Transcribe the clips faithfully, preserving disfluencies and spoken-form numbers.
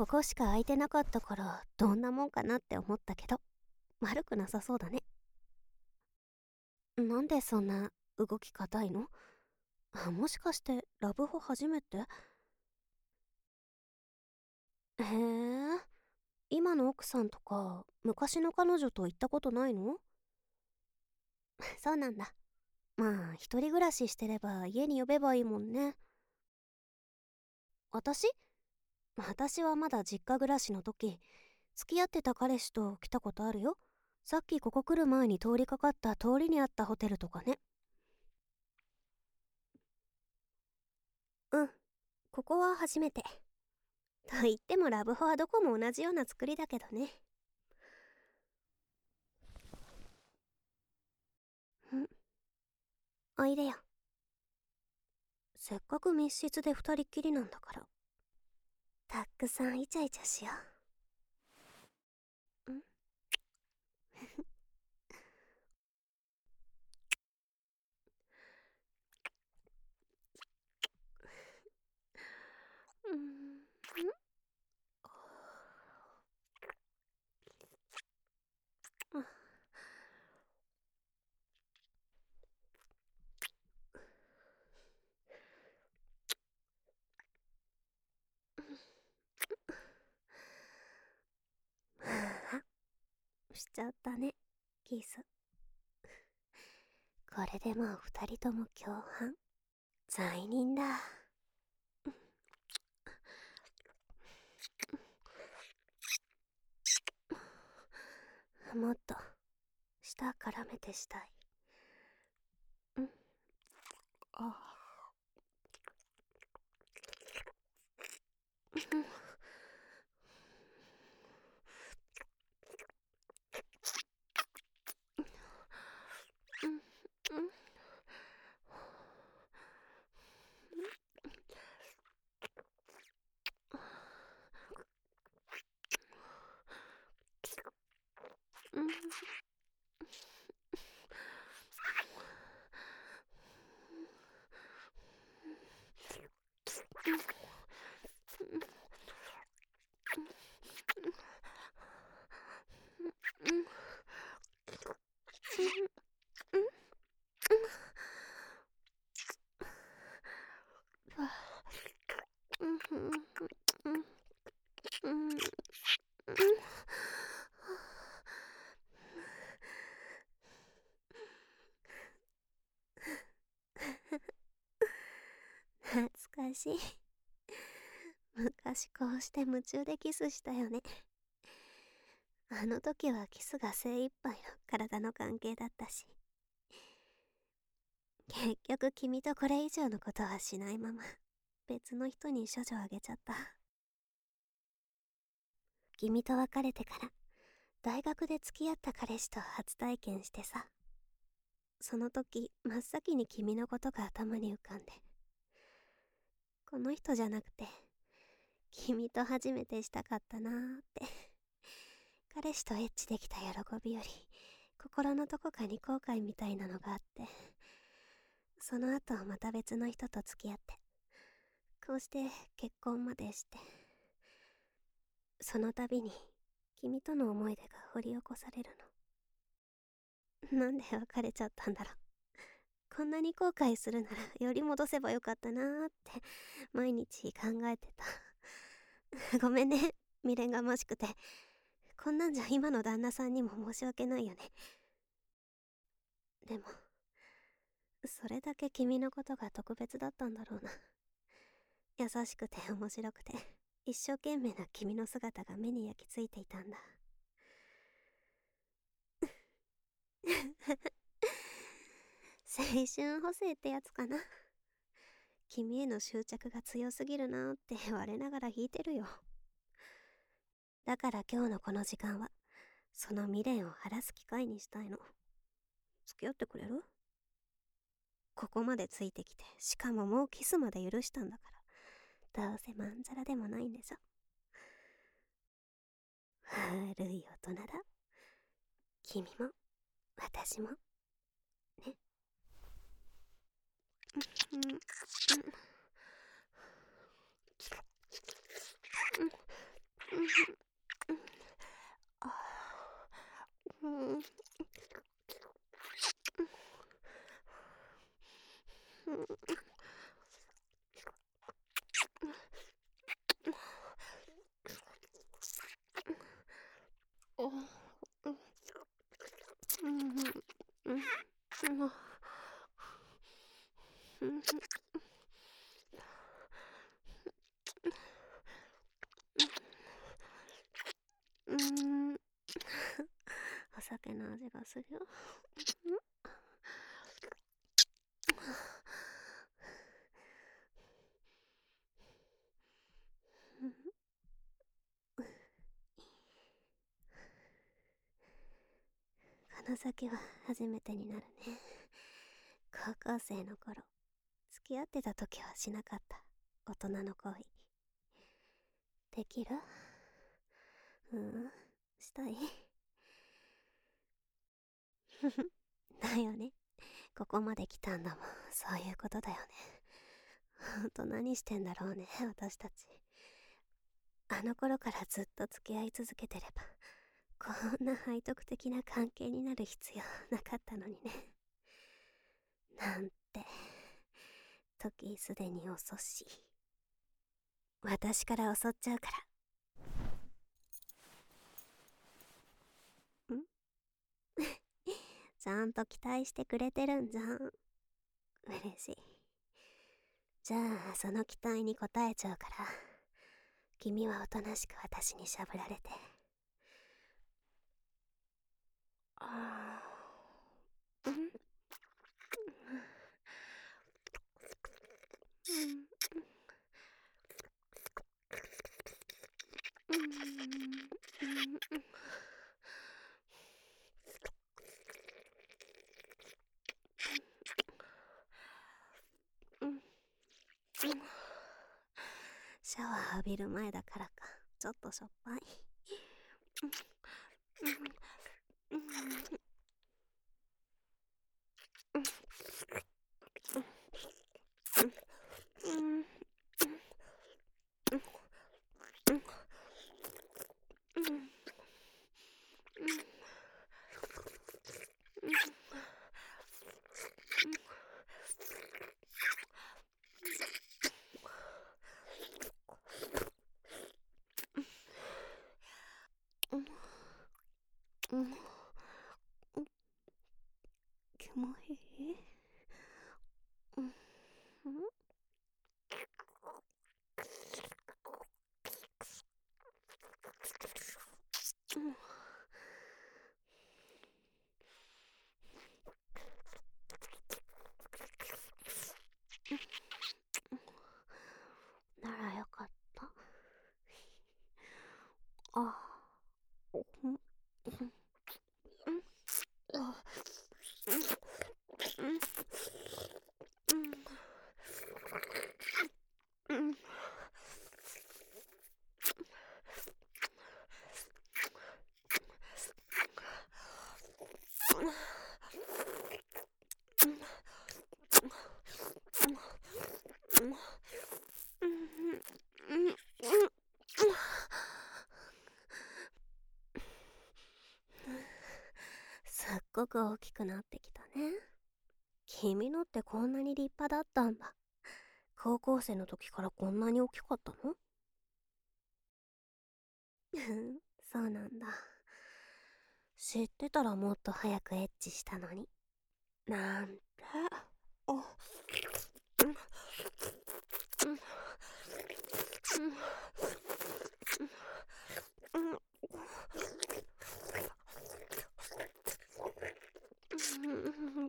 ここしか空いてなかったからどんなもんかなって思ったけど、悪くなさそうだね。なんでそんな動き硬いの？あ、もしかしてラブホ初めて？へえ、今の奥さんとか昔の彼女と行ったことないの？そうなんだ。まあ一人暮らししてれば家に呼べばいいもんね。私私はまだ実家暮らしの時、付き合ってた彼氏と来たことあるよ。さっきここ来る前に通りかかった通りにあったホテルとかね。うん、ここは初めて。と言ってもラブホはどこも同じような作りだけどね。ん、おいでよ。せっかく密室で二人っきりなんだから、たくさんイチャイチャしよう。んうんんしちゃったね、キス。これでもう二人とも共犯。罪人だ。もっと舌絡めてしたい。うん、あうんうんうん懐かしい。昔こうして夢中でキスしたよね。あの時はキスが精一杯の体の関係だったし、結局君とこれ以上のことはしないまま別の人に処女あげちゃった。君と別れてから大学で付き合った彼氏と初体験してさ、その時真っ先に君のことが頭に浮かんで、この人じゃなくて君と初めてしたかったなーって。彼氏とエッチできた喜びより心のどこかに後悔みたいなのがあって、その後また別の人と付き合って、こうして結婚までして、その度に君との思い出が掘り起こされるの。なんで別れちゃったんだろう。こんなに後悔するならより戻せばよかったなーって毎日考えてた。ごめんね、未練がましくて。こんなんじゃ今の旦那さんにも申し訳ないよね。でもそれだけ君のことが特別だったんだろうな。優しくて面白くて一生懸命な君の姿が目に焼き付いていたんだ。青春補正ってやつかな。君への執着が強すぎるなって我ながら引いてるよ。だから今日のこの時間はその未練を晴らす機会にしたいの。付き合ってくれる？ここまでついてきて、しかももうキスまで許したんだから、どうせまんざらでもないんでしょ。悪い大人だ。君も私もね。うん、うん、 うーんお酒の味がするよ。この酒は初めてになるね。高校生の頃、付き合ってた時はしなかった大人の行為。できる？うん、したい。だよね。ここまで来たんだもん。そういうことだよね。ほんと何してんだろうね、私たち。あの頃からずっと付き合い続けてれば、こんな背徳的な関係になる必要なかったのにね。なんて、時すでに遅し。私から襲っちゃうから。んちゃんと期待してくれてるんじゃん。嬉しい。じゃあ、その期待に応えちゃうから、君はおとなしく私にしゃぶられて。あーうんうんうんうんシャワー浴びる前だからか、ちょっとしょっぱい。キモい？うんならよかった。あうんあうんすっごく大きくなってきたね。君のってこんなに立派だったんだ。高校生の時からこんなに大きかったの？そうなんだ。知ってたらもっと早くエッチしたのに。なんて。あ、うん、うん、うん、うん、うん、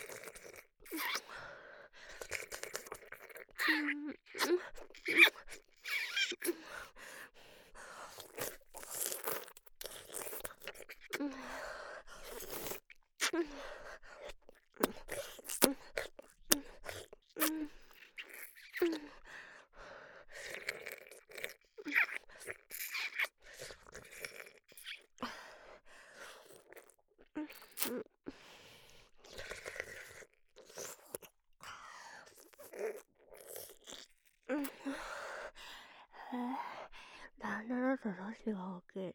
旦那だと年が大きい。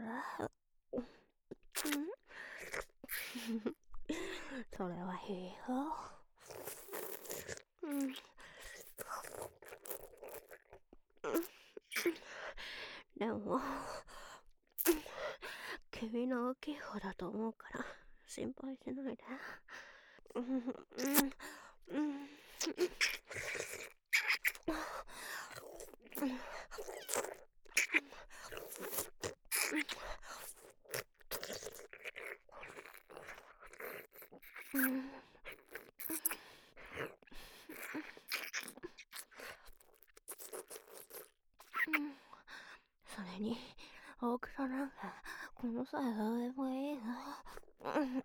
それはいいよ。うん。でも、君の大きい方だと思うから心配しないで。うんうんうんれに大きさなんかこの際どうでもいいの。うんうん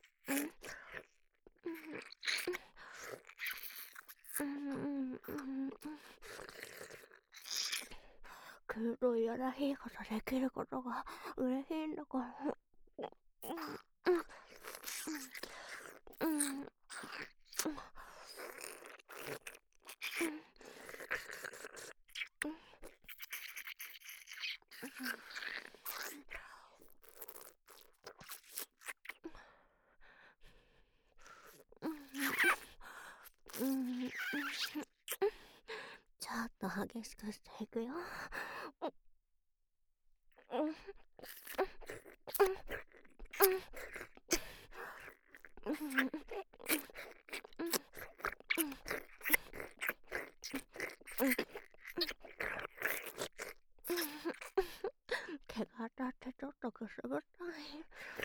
うんうんけどやらしいことできることが嬉しいんだから。うんうんうんうんちょっと激しくしていくよ。毛が当たってちょっとくすぐったい。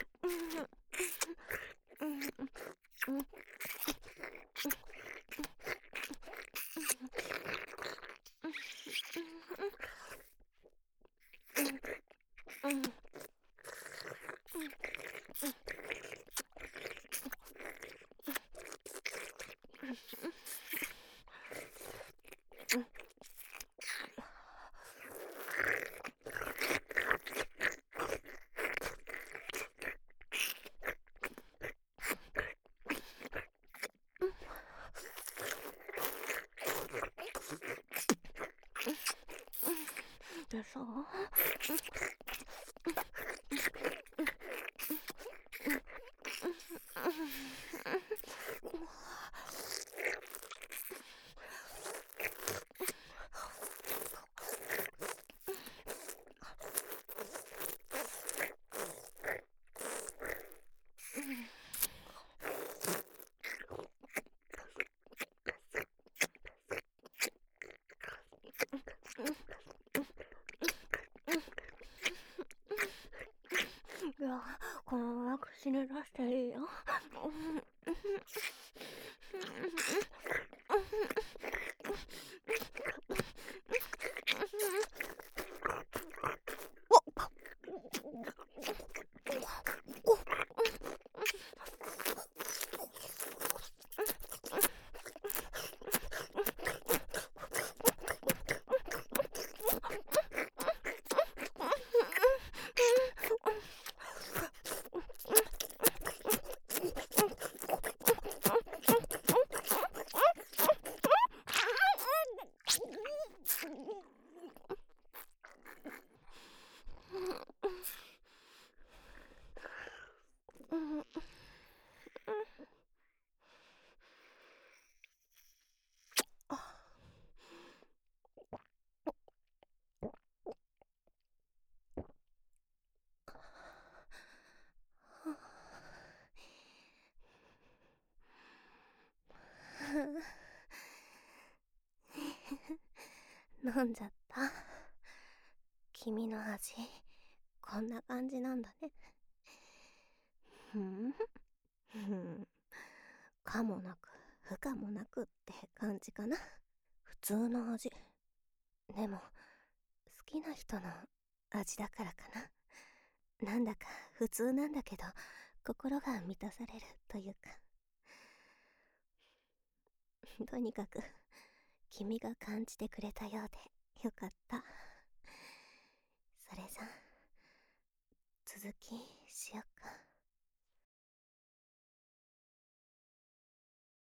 でさ、いや、このまま口に出していいよ。飲んじゃった。君の味こんな感じなんだね。ふんふん可もなく不可もなくって感じかな。普通の味でも好きな人の味だからかな。なんだか普通なんだけど心が満たされるというか。とにかく君が感じてくれたようでよかった。それじゃ続きしよっか。